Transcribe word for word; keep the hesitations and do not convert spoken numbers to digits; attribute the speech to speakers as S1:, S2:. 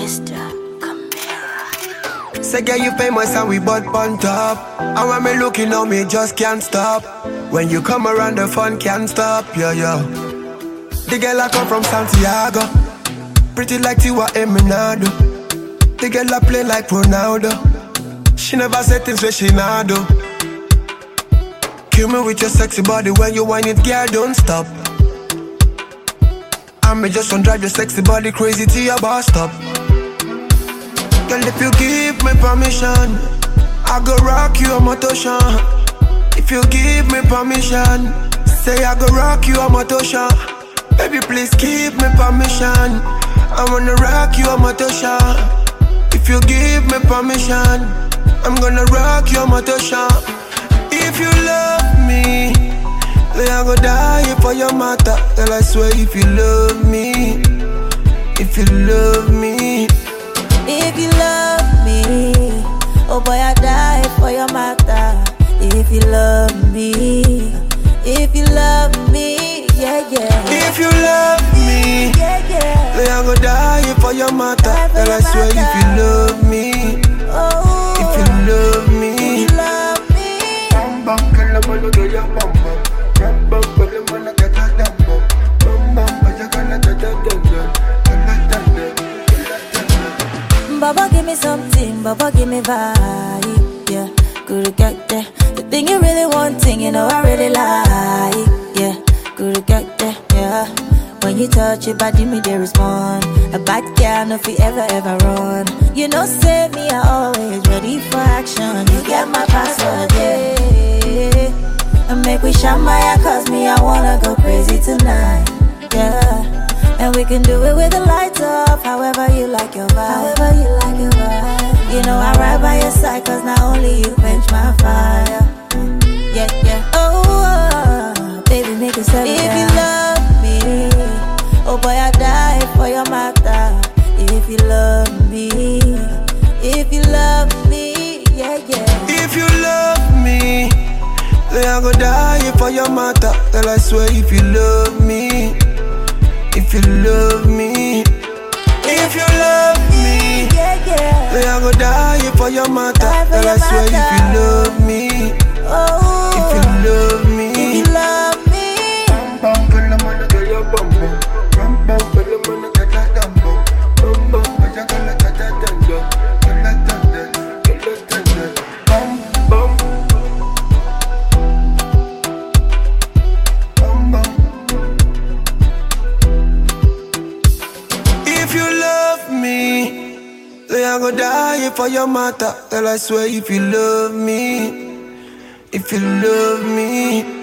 S1: Mister Camera.
S2: Say girl you famous and we butt on top. And when me looking on me just can't stop. When you come around the fun can't stop, yeah, yeah. The girl I come from Santiago, pretty like Tiwa Eminado. The girl I play like Ronaldo, she never said things where she not do. Kill me with your sexy body when you whine it, girl, don't stop. I may just want drive your sexy body crazy till your bus stop. Girl, if you give me permission, I go rock you a mototion. If you give me permission, say I go rock you a mototion. Baby, please give me permission, I wanna rock you a mototion. If you give me permission, I'm gonna rock you a mototion. If you love me, then I go die for your matter. Girl, I swear if you love me, if you love me,
S3: if you love me, oh boy I die for your matter. If you love me, if you love me, yeah, yeah.
S2: If you love me,
S3: yeah, yeah.
S2: then I go die for your matter. Girl, I swear if you love me,
S3: oh,
S2: if you love me,
S3: if you love me.
S2: bam bam, girl, I'm gonna get your bam bam. Bam bam, girl, I'm gonna get your bam bam. Bam bam, I'm gonna get your bam bam.
S3: Baba give me something, Baba give me vibe, yeah. Good get there. The thing you really wanting, you know I really like, yeah. Good get there, yeah. When you touch your body, me they respond. A bad girl, no fi ever ever run. You know, save me, I always ready for action. You get my password, yeah. And make we shamaya, cause me, I wanna go crazy tonight, yeah. And we can do it with the lights off, however you like your vibe, however you like your vibe. You know I ride by your side, cause not only you quench my fire, yeah, yeah. Oh, oh, baby, make it settle down. If you love me, oh boy, I die for your matter. If you love me, if you love me, yeah, yeah.
S2: If you love me, then I go die for your matter. Girl, I swear if you love me, if you love me, if you love me,
S3: yeah, yeah.
S2: then I go die for your matter. Girl, I swear if you love me,
S3: oh,
S2: if you love me,
S3: if you love me.
S2: bam bam, girl, I'm gonna get your bam bam. Bam bam, girl, I'm gonna get your bam bam. Bam bam, I'm gonna get your bam bam. Bam bam, bam bam. If you love me, then I go die for your matter. Girl, I swear if you love me, if you love me.